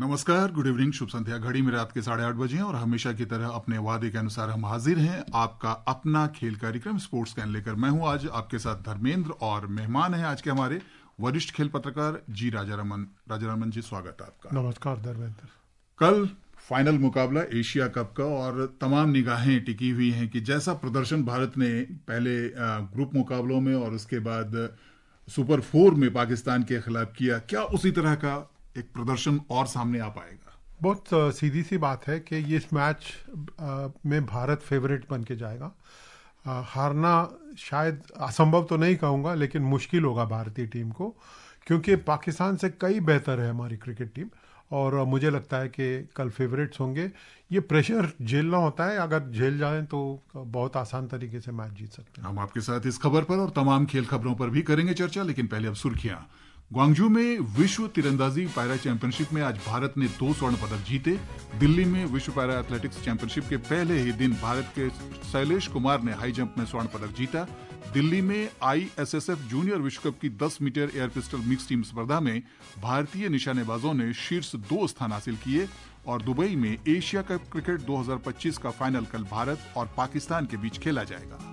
नमस्कार, good evening, शुभ संध्या। घड़ी में रात के 8:30 बजे हैं और हमेशा की तरह अपने वादे के अनुसार हम हाजिर हैं आपका अपना खेल कार्यक्रम स्पोर्ट्स कैन लेकर। मैं हूं आज आपके साथ धर्मेंद्र और मेहमान हैं आज के हमारे वरिष्ठ खेल पत्रकार जी राजारमन। राजारमन जी, स्वागत है आपका। नमस्कार धर्मेंद्र। कल फाइनल मुकाबला एशिया कप का और तमाम निगाहें टिकी हुई हैं कि जैसा प्रदर्शन भारत ने पहले ग्रुप मुकाबलों में और उसके बाद सुपर 4 में पाकिस्तान के खिलाफ किया, क्या उसी तरह का एक प्रदर्शन और सामने आ पाएगा? बहुत सीधी सी बात है कि ये इस मैच में भारत फेवरेट बन के जाएगा। हारना शायद असंभव तो नहीं कहूँगा, लेकिन मुश्किल होगा भारतीय टीम को, क्योंकि पाकिस्तान से कई बेहतर है हमारी क्रिकेट टीम और मुझे लगता है कि कल फेवरेट्स होंगे। ये प्रेशर झेलना होता है, अगर झेल जाएं तो बहुत आसान तरीके से मैच जीत सकते हैं। हम आपके साथ इस खबर पर और तमाम खेल खबरों पर भी करेंगे चर्चा, लेकिन पहले अब सुर्खियां। ग्वांगझू में विश्व तीरंदाजी पैरा चैंपियनशिप में आज भारत ने 2 स्वर्ण पदक जीते। दिल्ली में विश्व पैरा एथलेटिक्स चैंपियनशिप के पहले ही दिन भारत के शैलेश कुमार ने हाई जंप में स्वर्ण पदक जीता। दिल्ली में ISSF जूनियर विश्व कप की 10 metre air pistol mix team स्पर्धा में भारतीय निशानेबाजों ने शीर्ष 2 स्थान हासिल किए। और दुबई में एशिया कप क्रिकेट 2025 का फाइनल कल भारत और पाकिस्तान के बीच खेला जाएगा।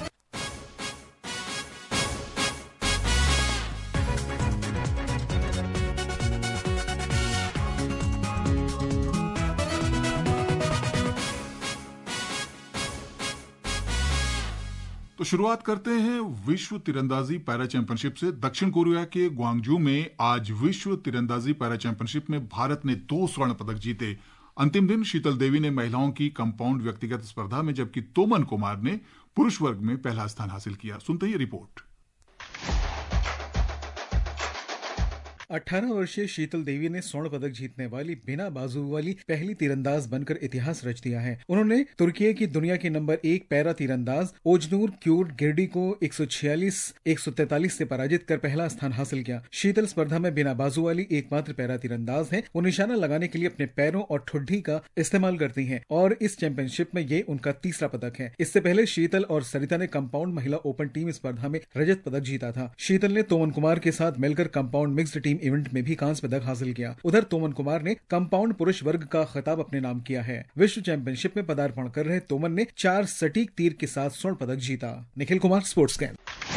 तो शुरुआत करते हैं विश्व तीरंदाजी पैरा चैंपियनशिप से। दक्षिण कोरिया के ग्वांगझू में आज विश्व तीरंदाजी पैरा चैंपियनशिप में भारत ने 2 स्वर्ण पदक जीते। अंतिम दिन शीतल देवी ने महिलाओं की कंपाउंड व्यक्तिगत स्पर्धा में, जबकि तोमन कुमार ने पुरुष वर्ग में पहला स्थान हासिल किया। सुनते ही रिपोर्ट। 18 वर्षीय शीतल देवी ने स्वर्ण पदक जीतने वाली बिना बाजू वाली पहली तीरंदाज बनकर इतिहास रच दिया है। उन्होंने तुर्की की दुनिया की नंबर 1 पैरा तीरंदाज ओजनूर क्यूर गिर्डी को 146-143 से पराजित कर पहला स्थान हासिल किया। शीतल स्पर्धा में बिना बाजू वाली एकमात्र पैरा तीरंदाज है। वो निशाना लगाने के लिए अपने पैरों और ठुड्डी का इस्तेमाल करती हैं और इस चैंपियनशिप में ये उनका तीसरा पदक है। इससे पहले शीतल और सरिता ने कंपाउंड महिला ओपन टीम स्पर्धा में रजत पदक जीता था। शीतल ने तोमन कुमार के साथ मिलकर कंपाउंड मिक्स्ड टीम इवेंट में भी कांस्य पदक हासिल किया। उधर तोमन कुमार ने कंपाउंड पुरुष वर्ग का खिताब अपने नाम किया है। विश्व चैंपियनशिप में पदार्पण कर रहे तोमन ने 4 सटीक तीर के साथ स्वर्ण पदक जीता। Nikhil Kumar, sports can.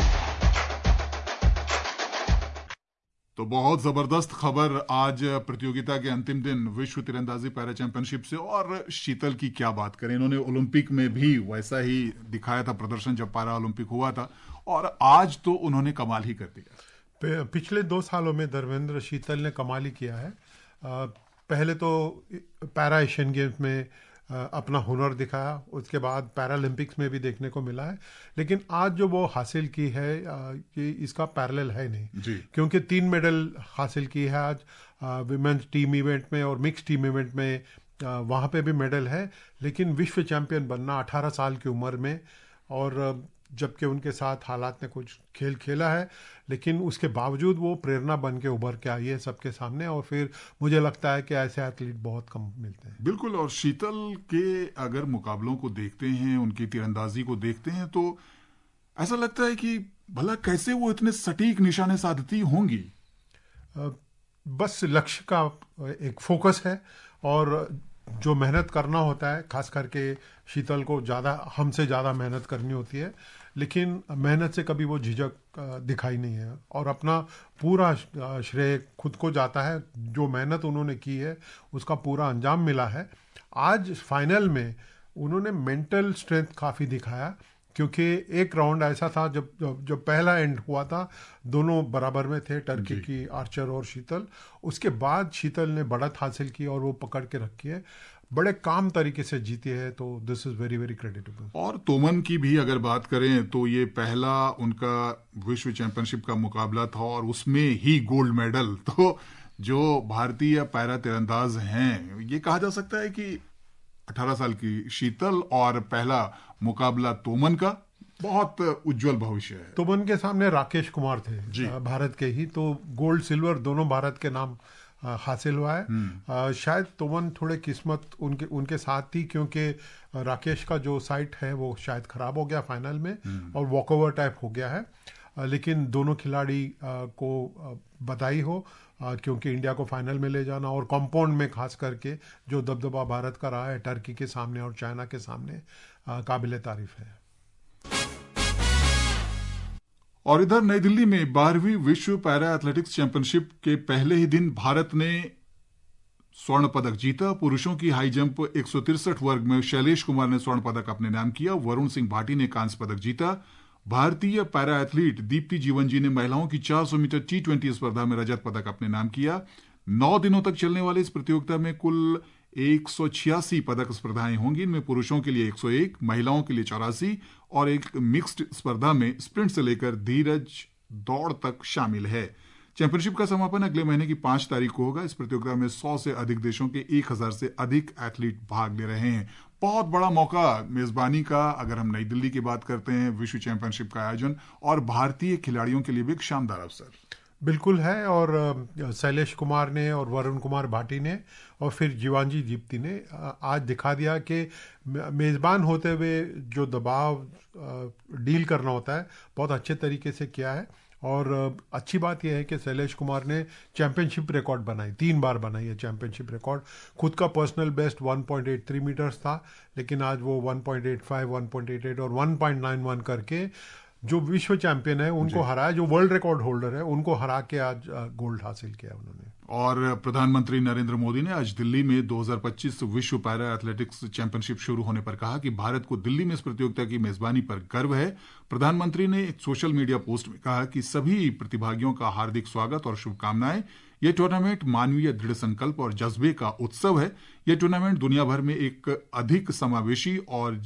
तो बहुत जबरदस्त खबर आज प्रतियोगिता के अंतिम दिन विश्व तीरंदाजी पैरा चैंपियनशिप से। और शीतल की क्या बात करें, इन्होंने ओलंपिक में भी वैसा ही दिखाया था प्रदर्शन जब पैरा ओलंपिक हुआ था, और आज तो उन्होंने कमाल ही कर दिया। पिछले 2 सालों में धर्मेंद्र शीतल ने कमाल ही किया है। पहले तो पैरा एशियन गेम्स में अपना हुनर दिखाया, उसके बाद पैरालंपिक्स में भी देखने को मिला है, लेकिन आज जो वो हासिल की है कि इसका पैरेलल है नहीं जी। क्योंकि 3 मेडल हासिल की है आज विमेंस टीम इवेंट में और मिक्स टीम इवेंट में, वहाँ पे भी मेडल है, लेकिन विश्व चैंपियन बनना 18 साल की उम्र में, और जबकि उनके साथ हालात ने कुछ खेल खेला है, लेकिन उसके बावजूद वो प्रेरणा बन के उभर के आई है सबके सामने। और फिर मुझे लगता है कि ऐसे एथलीट बहुत कम मिलते हैं। बिल्कुल। और शीतल के अगर मुकाबलों को देखते हैं, उनकी तीरंदाजी को देखते हैं, तो ऐसा लगता है कि भला कैसे वो इतने सटीक निशाने साधती होंगी। बस लक्ष्य का एक फोकस है और जो मेहनत करना होता है, खास करके शीतल को हमसे ज़्यादा मेहनत करनी होती है, लेकिन मेहनत से कभी वो झिझक दिखाई नहीं है और अपना पूरा श्रेय खुद को जाता है। जो मेहनत उन्होंने की है उसका पूरा अंजाम मिला है। आज फाइनल में उन्होंने मेंटल स्ट्रेंथ काफ़ी दिखाया, क्योंकि एक राउंड ऐसा था जब पहला एंड हुआ था, दोनों बराबर में थे, टर्की की आर्चर और शीतल। उसके बाद शीतल ने बढ़त हासिल की और वो पकड़ के रखी है, बड़े काम तरीके से जीती है, तो this is very very creditable. और तोमन की भी अगर बात करें तो ये पहला उनका विश्व चैंपियनशिप का मुकाबला था और उसमें ही गोल्ड मेडल। तो जो भारतीय पैरा तीरंदाज हैं, ये कहा जा सकता है कि 18 साल की शीतल और पहला मुकाबला तोमन का बहुत उज्जवल भविष्य है। तोमन के सामने राकेश कुमार थे भारत के ही, तो गोल्ड सिल्वर दोनों भारत के नाम हासिल हुआ है। शायद तोमन थोड़े किस्मत उनके साथ थी, क्योंकि राकेश का जो साइट है वो शायद खराब हो गया फाइनल में और वॉकओवर टाइप हो गया है। लेकिन दोनों खिलाड़ी को बधाई हो, क्योंकि इंडिया को फाइनल में ले जाना और कंपाउंड में खास करके जो दबदबा भारत का रहा है टर्की के सामने और चाइना के सामने, काबिले तारीफ है। और इधर नई दिल्ली में 12वीं विश्व पैरा एथलेटिक्स चैंपियनशिप के पहले ही दिन भारत ने स्वर्ण पदक जीता। पुरुषों की हाई जंप 163 वर्ग में शैलेश कुमार ने स्वर्ण पदक अपने नाम किया। वरुण सिंह भाटी ने कांस्य पदक जीता। भारतीय पैरा एथलीट दीप्ति जीवनजी ने महिलाओं की 400 मीटर T20 स्पर्धा में रजत पदक अपने नाम किया। 9 दिनों तक चलने वाली इस प्रतियोगिता में कुल 186 पदक स्पर्धाएं होंगी। इनमें पुरुषों के लिए 101, महिलाओं के लिए 84 और एक मिक्स्ड स्पर्धा में स्प्रिंट से लेकर धीरज दौड़ तक शामिल है। चैंपियनशिप का समापन अगले महीने की 5 तारीख को होगा। इस प्रतियोगिता में 100 से अधिक देशों के 1000 से अधिक एथलीट भाग ले रहे हैं। बहुत बड़ा मौका मेजबानी का, अगर हम नई दिल्ली की बात करते हैं, विश्व चैंपियनशिप का आयोजन और भारतीय खिलाड़ियों के लिए भी एक शानदार अवसर बिल्कुल है। और शैलेश कुमार ने और वरुण कुमार भाटी ने और फिर जीवांजी दीप्ति ने आज दिखा दिया कि मेज़बान होते हुए जो दबाव डील करना होता है बहुत अच्छे तरीके से किया है। और अच्छी बात यह है कि शैलेश कुमार ने चैंपियनशिप रिकॉर्ड बनाई, 3 बार बनाई है चैंपियनशिप रिकॉर्ड। खुद का पर्सनल बेस्ट 1.83 मीटर्स था, लेकिन आज वो 1.85, 1.88 और 1.91 करके जो विश्व चैंपियन है उनको हराया, जो वर्ल्ड रिकॉर्ड होल्डर है उनको हरा के आज गोल्ड हासिल किया उन्होंने। और प्रधानमंत्री नरेंद्र मोदी ने आज दिल्ली में 2025 विश्व पैरा एथलेटिक्स चैंपियनशिप शुरू होने पर कहा कि भारत को दिल्ली में इस प्रतियोगिता की मेजबानी पर गर्व है। प्रधानमंत्री ने एक सोशल मीडिया पोस्ट में कहा कि सभी प्रतिभागियों का हार्दिक स्वागत और शुभकामनाएं। यह टूर्नामेंट मानवीय दृढ़ संकल्प और जज्बे का उत्सव है। यह टूर्नामेंट दुनिया भर में एक अधिक समावेशी और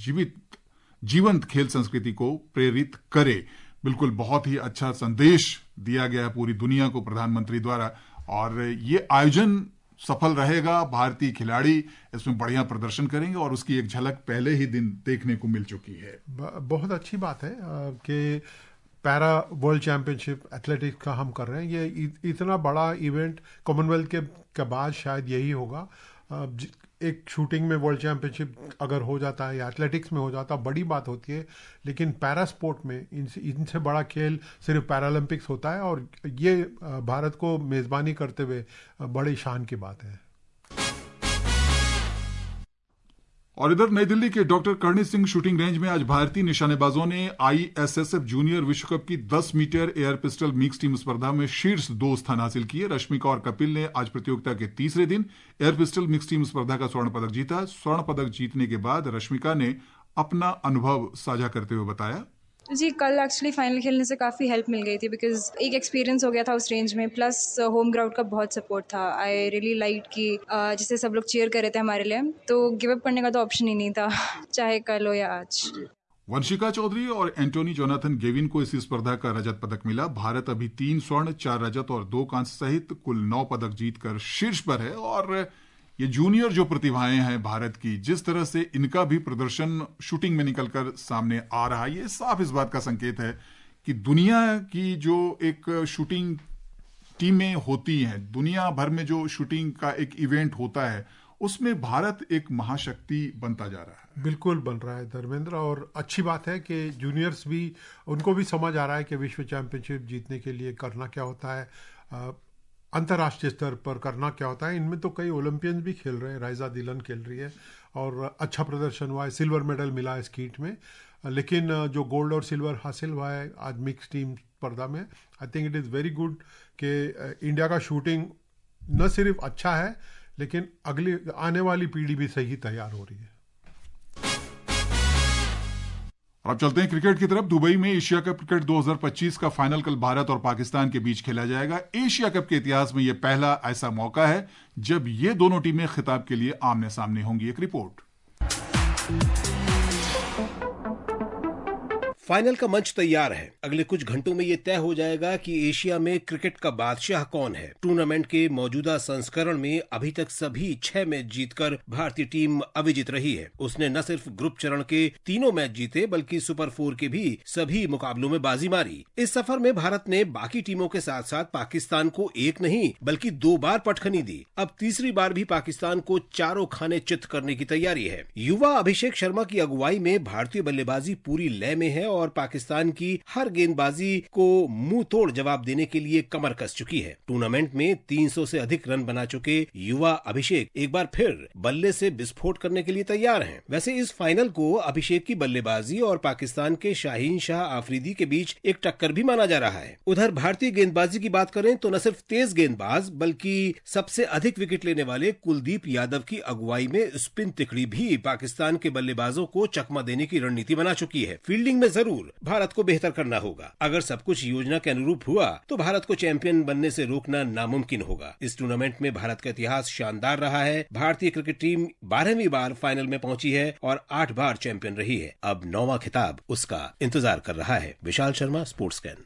जीवंत खेल संस्कृति को प्रेरित करे। बिल्कुल बहुत ही अच्छा संदेश दिया गया है पूरी दुनिया को प्रधानमंत्री द्वारा, और ये आयोजन सफल रहेगा। भारतीय खिलाड़ी इसमें बढ़िया प्रदर्शन करेंगे और उसकी एक झलक पहले ही दिन देखने को मिल चुकी है। बहुत अच्छी बात है कि पैरा वर्ल्ड चैंपियनशिप एथलेटिक्स का हम कर रहे हैं। ये इतना बड़ा इवेंट कॉमनवेल्थ के बाद शायद यही होगा। एक शूटिंग में वर्ल्ड चैंपियनशिप अगर हो जाता है या एथलेटिक्स में हो जाता है बड़ी बात होती है, लेकिन पैरा स्पोर्ट में इनसे बड़ा खेल सिर्फ पैरालंपिक्स होता है और ये भारत को मेज़बानी करते हुए बड़ी शान की बात है। और इधर नई दिल्ली के doctor Karni Singh shooting range में आज भारतीय निशानेबाजों ने ISSF जूनियर विश्व कप की 10 metre air pistol mix team स्पर्धा में शीर्ष 2 स्थान हासिल किए। रश्मिका और कपिल ने आज प्रतियोगिता के तीसरे दिन एयर पिस्टल मिक्स टीम स्पर्धा का स्वर्ण पदक जीता। स्वर्ण पदक जीतने के बाद रश्मिका ने अपना अनुभव साझा करते हुए बताया, जी कल एक्चुअली फाइनल खेलने से काफ़ी हेल्प मिल गई थी, बिकॉज एक एक्सपीरियंस हो गया था उस रेंज में, प्लस होम ग्राउंड का बहुत सपोर्ट था। आई रियली लाइक कि जिससे सब लोग चीयर कर रहे थे हमारे लिए, तो गिव अप करने का तो ऑप्शन ही नहीं था, चाहे कल हो या आज। वंशिका चौधरी और एंटोनी जोनाथन गेविन को इसी स्पर्धा का रजत पदक मिला। भारत अभी 3 स्वर्ण, 4 रजत और 2 कांस्य सहित कुल 9 पदक जीतकर शीर्ष पर है। और ये जूनियर जो प्रतिभाएं हैं भारत की, जिस तरह से इनका भी प्रदर्शन शूटिंग में निकलकर सामने आ रहा है, ये साफ इस बात का संकेत है कि दुनिया की जो एक शूटिंग टीमें होती हैं, दुनिया भर में जो शूटिंग का एक इवेंट होता है, उसमें भारत एक महाशक्ति बनता जा रहा है। बिल्कुल बन रहा है धर्मेंद्र, और अच्छी बात है कि जूनियर्स भी, उनको भी समझ आ रहा है कि विश्व चैंपियनशिप जीतने के लिए करना क्या होता है, अंतर्राष्ट्रीय स्तर पर करना क्या होता है। इनमें तो कई ओलंपियंस भी खेल रहे हैं, राइजा दिलन खेल रही है और अच्छा प्रदर्शन हुआ है, सिल्वर मेडल मिला है स्कीट में। लेकिन जो गोल्ड और सिल्वर हासिल हुआ है आज मिक्स टीम स्पर्धा में, I think it is very good कि इंडिया का शूटिंग न सिर्फ अच्छा है, लेकिन अगली आने वाली पीढ़ी भी सही तैयार हो रही है। अब चलते हैं क्रिकेट की तरफ। दुबई में एशिया कप क्रिकेट 2025 का फाइनल कल भारत और पाकिस्तान के बीच खेला जाएगा। एशिया कप के इतिहास में यह पहला ऐसा मौका है जब ये दोनों टीमें खिताब के लिए आमने सामने होंगी। एक रिपोर्ट। फाइनल का मंच तैयार है। अगले कुछ घंटों में ये तय हो जाएगा कि एशिया में क्रिकेट का बादशाह कौन है। टूर्नामेंट के मौजूदा संस्करण में अभी तक सभी 6 मैच जीतकर भारतीय टीम अविजित रही है। उसने न सिर्फ ग्रुप चरण के तीनों मैच जीते, बल्कि सुपर 4 के भी सभी मुकाबलों में बाजी मारी। इस सफर में भारत ने बाकी टीमों के साथ साथ पाकिस्तान को एक नहीं बल्कि 2 बार पटखनी दी। अब तीसरी बार भी पाकिस्तान को चारों खाने चित करने की तैयारी है। युवा अभिषेक शर्मा की अगुवाई में भारतीय बल्लेबाजी पूरी लय में है और पाकिस्तान की हर गेंदबाजी को मुंह तोड़ जवाब देने के लिए कमर कस चुकी है। टूर्नामेंट में 300 से अधिक रन बना चुके युवा अभिषेक एक बार फिर बल्ले से विस्फोट करने के लिए तैयार हैं। वैसे इस फाइनल को अभिषेक की बल्लेबाजी और पाकिस्तान के शाहीन शाह आफरीदी के बीच एक टक्कर भी माना जा रहा है। उधर भारतीय गेंदबाजी की बात करें तो न सिर्फ तेज गेंदबाज बल्कि सबसे अधिक विकेट लेने वाले कुलदीप यादव की अगुवाई में स्पिन तिकड़ी भी पाकिस्तान के बल्लेबाजों को चकमा देने की रणनीति बना चुकी है। फील्डिंग में जरूर भारत को बेहतर करना होगा। अगर सब कुछ योजना के अनुरूप हुआ तो भारत को चैंपियन बनने से रोकना नामुमकिन होगा। इस टूर्नामेंट में भारत का इतिहास शानदार रहा है। भारतीय क्रिकेट टीम 12वीं बार फाइनल में पहुंची है और 8 बार चैंपियन रही है। अब 9वां खिताब उसका इंतजार कर रहा है। Vishal Sharma, sports can.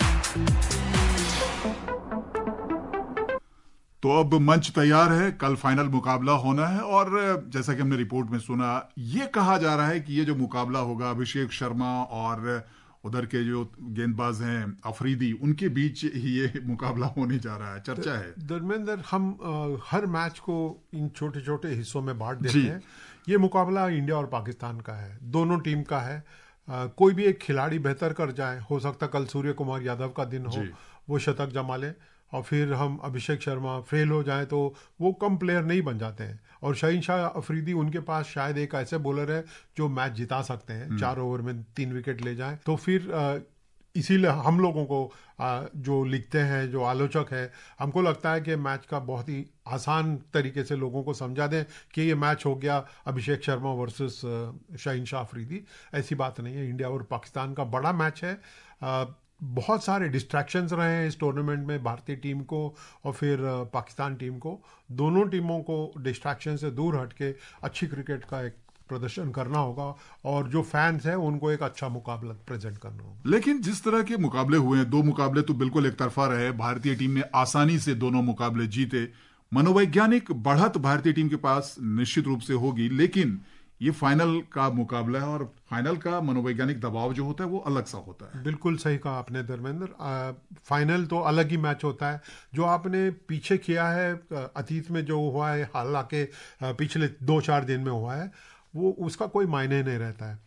तो अब मंच तैयार है, कल फाइनल मुकाबला होना है और जैसा कि हमने रिपोर्ट में सुना, ये कहा जा रहा है कि ये जो मुकाबला होगा अभिषेक शर्मा और उधर के जो गेंदबाज हैं अफरीदी, उनके बीच ही ये मुकाबला होने जा रहा है। चर्चा है धर्मेंद्र, हम हर मैच को इन छोटे छोटे हिस्सों में बांट देते हैं। ये मुकाबला इंडिया और पाकिस्तान का है, दोनों टीम का है। कोई भी एक खिलाड़ी बेहतर कर जाए, हो सकता कल सूर्य कुमार यादव का दिन हो, वो शतक जमा ले, और फिर हम अभिषेक शर्मा फेल हो जाए तो वो कम प्लेयर नहीं बन जाते हैं। और शाहीन शाह अफरीदी, उनके पास शायद एक ऐसे बॉलर है जो मैच जिता सकते हैं, 4 ओवर में 3 विकेट ले जाएं। तो फिर इसीलिए हम लोगों को जो लिखते हैं, जो आलोचक है, हमको लगता है कि मैच का बहुत ही आसान तरीके से लोगों को समझा दें कि ये मैच हो गया अभिषेक शर्मा वर्सेस शाहीन शाह अफरीदी। ऐसी बात नहीं है। इंडिया और पाकिस्तान का बड़ा मैच है। बहुत सारे डिस्ट्रैक्शंस रहे हैं इस टूर्नामेंट में भारतीय टीम को और फिर पाकिस्तान टीम को। दोनों टीमों को डिस्ट्रैक्शन से दूर हटके अच्छी क्रिकेट का एक प्रदर्शन करना होगा और जो फैंस हैं उनको एक अच्छा मुकाबला प्रेजेंट करना होगा। लेकिन जिस तरह के मुकाबले हुए हैं, 2 मुकाबले तो बिल्कुल एक तरफा रहे। भारतीय टीम ने आसानी से दोनों मुकाबले जीते। मनोवैज्ञानिक बढ़त भारतीय टीम के पास निश्चित रूप से होगी, लेकिन ये फाइनल का मुकाबला है और फाइनल का मनोवैज्ञानिक दबाव जो होता है वो अलग सा होता है। बिल्कुल सही कहा आपने धर्मेंद्र। फाइनल तो अलग ही मैच होता है। जो आपने पीछे किया है, अतीत में जो हुआ है, हालांकि पिछले 2-4 दिन में हुआ है, वो उसका कोई मायने नहीं रहता है।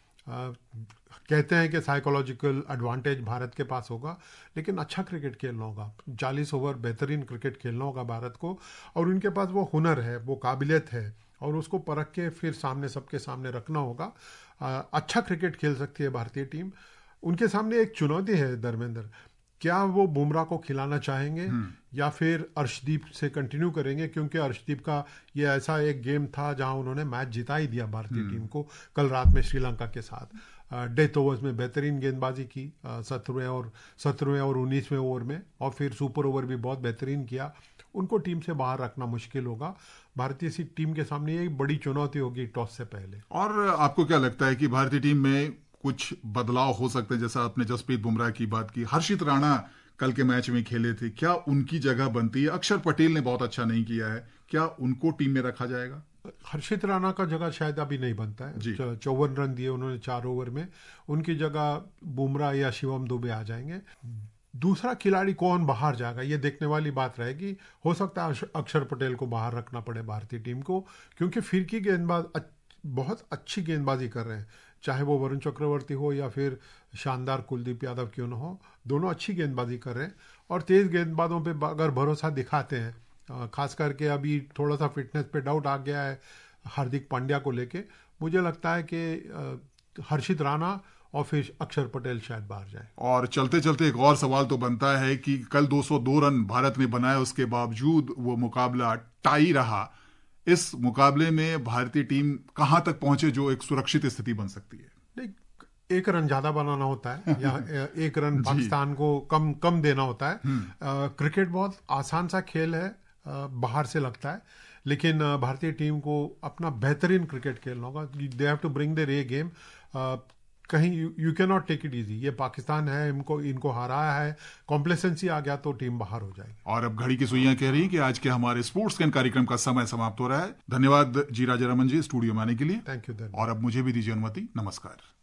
कहते हैं कि साइकोलॉजिकल एडवांटेज भारत के पास होगा, लेकिन अच्छा क्रिकेट खेलना होगा, 40 ओवर बेहतरीन क्रिकेट खेलना होगा भारत को, और उनके पास वो हुनर है, वो काबिलियत है, और उसको परख के फिर सामने सबके सामने रखना होगा। अच्छा क्रिकेट खेल सकती है भारतीय टीम। उनके सामने एक चुनौती है धर्मेंद्र, क्या वो बुमराह को खिलाना चाहेंगे या फिर अर्शदीप से कंटिन्यू करेंगे, क्योंकि अर्शदीप का ये ऐसा एक गेम था जहां उन्होंने मैच जिता ही दिया भारतीय टीम को कल रात में श्रीलंका के साथ। डेथ ओवर्स में बेहतरीन गेंदबाजी की 17वें और 19वें ओवर में, और फिर सुपर ओवर भी बहुत बेहतरीन किया। उनको टीम से बाहर रखना मुश्किल होगा। भारतीय सी टीम के सामने ये बड़ी चुनौती होगी टॉस से पहले। और आपको क्या लगता है कि भारतीय टीम में कुछ बदलाव हो सकते हैं? जैसा आपने जसप्रीत बुमराह की बात की, हर्षित राणा कल के मैच में खेले थे, क्या उनकी जगह बनती है? अक्षर पटेल ने बहुत अच्छा नहीं किया है, क्या उनको टीम में रखा जाएगा? हर्षित राणा का जगह शायद अभी नहीं बनता है। 54 रन दिए उन्होंने 4 ओवर में। उनकी जगह बुमराह या शिवम दुबे आ जाएंगे। दूसरा खिलाड़ी कौन बाहर जाएगा, ये देखने वाली बात रहेगी। हो सकता है अक्षर पटेल को बाहर रखना पड़े भारतीय टीम को, क्योंकि फिरकी गेंदबाज बहुत अच्छी गेंदबाजी कर रहे हैं, चाहे वो वरुण चक्रवर्ती हो या फिर शानदार कुलदीप यादव क्यों न हो, दोनों अच्छी गेंदबाजी कर रहे हैं। और तेज गेंदबाजों पे अगर भरोसा दिखाते हैं, खास करके अभी थोड़ा सा फिटनेस पे डाउट आ गया है हार्दिक पांड्या को लेके, मुझे लगता है कि हर्षित राणा और फिर अक्षर पटेल शायद बाहर जाए। और चलते चलते एक और सवाल तो बनता है कि कल 202 रन भारत ने बनाए, उसके बावजूद वो मुकाबला टाई रहा। इस मुकाबले में भारतीय टीम कहां तक पहुंचे जो एक सुरक्षित स्थिति बन सकती है? नहीं, 1 रन ज्यादा बनाना होता है या 1 रन पाकिस्तान को कम देना होता है। क्रिकेट बहुत आसान सा खेल है, बाहर से लगता है, लेकिन भारतीय टीम को अपना बेहतरीन क्रिकेट खेलना होगा। They have to bring their A game. कहीं you can not take it easy. ये पाकिस्तान है, इनको हराया है, कॉम्प्लेसेंसी आ गया तो टीम बाहर हो जाएगी। और अब घड़ी की सुइयां कह रही कि आज के हमारे स्पोर्ट्स कैन कार्यक्रम का समय समाप्त हो रहा है। धन्यवाद जी राजारमन जी स्टूडियो में आने के लिए। Thank you. और अब मुझे भी दीजिए अनुमति। नमस्कार।